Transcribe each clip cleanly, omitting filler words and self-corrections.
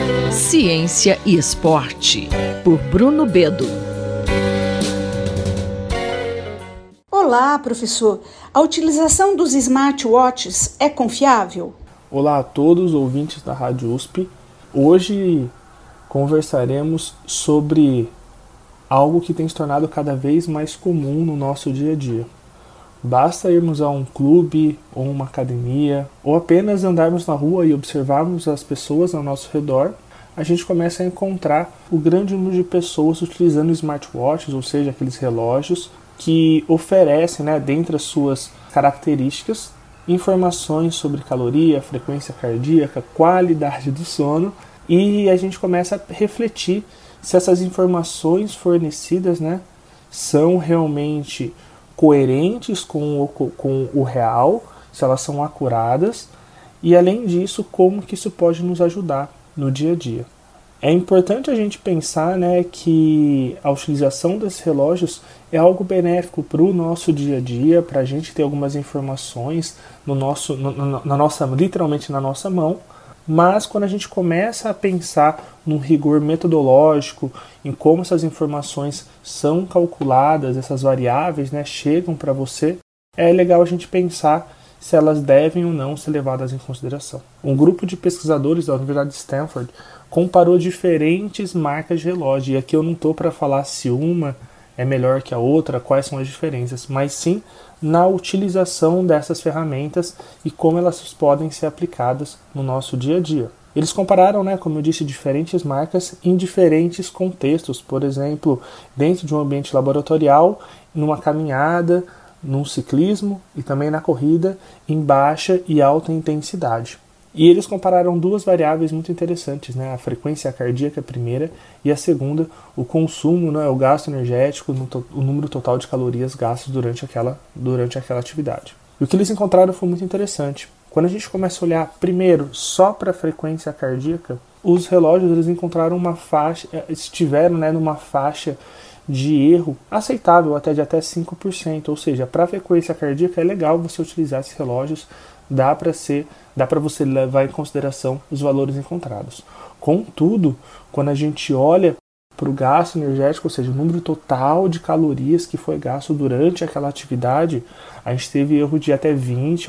Ciência e Esporte, por Bruno Bedo. Olá, professor. A utilização dos smartwatches é confiável? Olá a todos os ouvintes da Rádio USP. Hoje conversaremos sobre algo que tem se tornado cada vez mais comum no nosso dia a dia. Basta irmos a um clube ou uma academia, ou apenas andarmos na rua e observarmos as pessoas ao nosso redor, a gente começa a encontrar o grande número de pessoas utilizando smartwatches, ou seja, aqueles relógios que oferecem, dentre as suas características, informações sobre caloria, frequência cardíaca, qualidade do sono, e a gente começa a refletir se essas informações fornecidas são realmente coerentes com o real, se elas são acuradas, e além disso, como que isso pode nos ajudar no dia a dia. É importante a gente pensar que a utilização desses relógios é algo benéfico para o nosso dia a dia, para a gente ter algumas informações literalmente na nossa mão, mas quando a gente começa a pensar num rigor metodológico, em como essas informações são calculadas, essas variáveis chegam para você, é legal a gente pensar se elas devem ou não ser levadas em consideração. Um grupo de pesquisadores da Universidade de Stanford comparou diferentes marcas de relógio, e aqui eu não estou para falar se uma é melhor que a outra, quais são as diferenças, mas sim na utilização dessas ferramentas e como elas podem ser aplicadas no nosso dia a dia. Eles compararam, como eu disse, diferentes marcas em diferentes contextos, por exemplo, dentro de um ambiente laboratorial, numa caminhada, no ciclismo e também na corrida em baixa e alta intensidade. E eles compararam duas variáveis muito interessantes, a frequência cardíaca, a primeira, e a segunda, o consumo, o gasto energético, o número total de calorias gastas durante aquela atividade. E o que eles encontraram foi muito interessante. Quando a gente começa a olhar primeiro só para a frequência cardíaca, os relógios eles encontraram estiveram numa faixa de erro aceitável de até 5%, ou seja, para a frequência cardíaca é legal você utilizar esses relógios, dá para você levar em consideração os valores encontrados. Contudo, quando a gente olha para o gasto energético, ou seja, o número total de calorias que foi gasto durante aquela atividade, a gente teve erro de até 20% a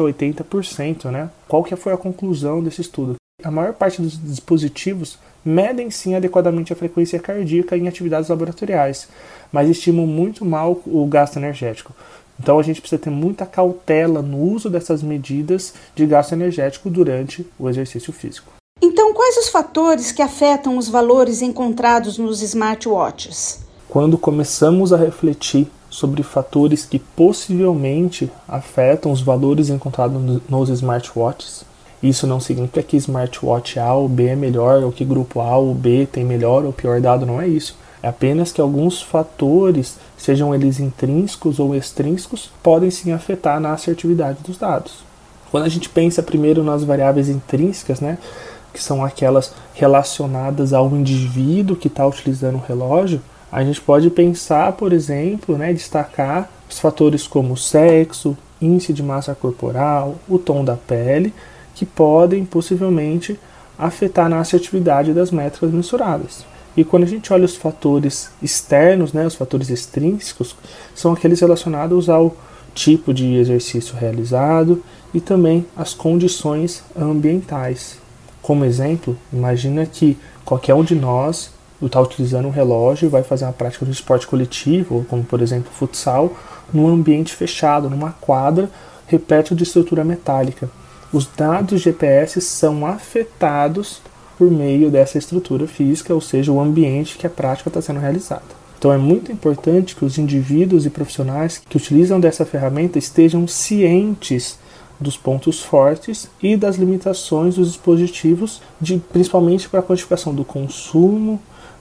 80%. Qual que foi a conclusão desse estudo? A maior parte dos dispositivos medem sim adequadamente a frequência cardíaca em atividades laboratoriais, mas estimam muito mal o gasto energético. Então a gente precisa ter muita cautela no uso dessas medidas de gasto energético durante o exercício físico. Então, quais os fatores que afetam os valores encontrados nos smartwatches? Quando começamos a refletir sobre fatores que possivelmente afetam os valores encontrados nos smartwatches, isso não significa que smartwatch A ou B é melhor, ou que grupo A ou B tem melhor ou pior dado, não é isso. É apenas que alguns fatores, sejam eles intrínsecos ou extrínsecos, podem sim afetar na assertividade dos dados. Quando a gente pensa primeiro nas variáveis intrínsecas, que são aquelas relacionadas ao indivíduo que está utilizando o relógio, a gente pode pensar, por exemplo, destacar os fatores como sexo, índice de massa corporal, o tom da pele, que podem possivelmente afetar na assertividade das métricas mensuradas. E quando a gente olha os fatores externos, os fatores extrínsecos, são aqueles relacionados ao tipo de exercício realizado e também às condições ambientais. Como exemplo, imagina que qualquer um de nós está utilizando um relógio e vai fazer uma prática de esporte coletivo, como por exemplo futsal, num ambiente fechado, numa quadra repleta de estrutura metálica. Os dados GPS são afetados por meio dessa estrutura física, ou seja, o ambiente que a prática está sendo realizada. Então é muito importante que os indivíduos e profissionais que utilizam dessa ferramenta estejam cientes dos pontos fortes e das limitações dos dispositivos, principalmente para a quantificação do consumo,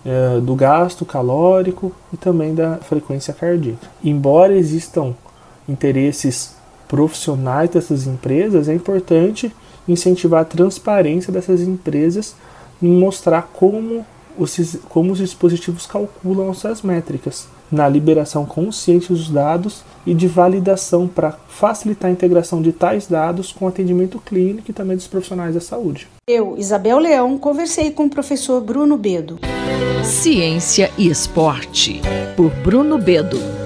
do gasto calórico e também da frequência cardíaca. Embora existam interesses profissionais dessas empresas, é importante incentivar a transparência dessas empresas em mostrar como como os dispositivos calculam essas métricas, na liberação consciente dos dados e de validação para facilitar a integração de tais dados com o atendimento clínico e também dos profissionais da saúde. Eu, Isabel Leão, conversei com o professor Bruno Bedo. Ciência e Esporte, por Bruno Bedo.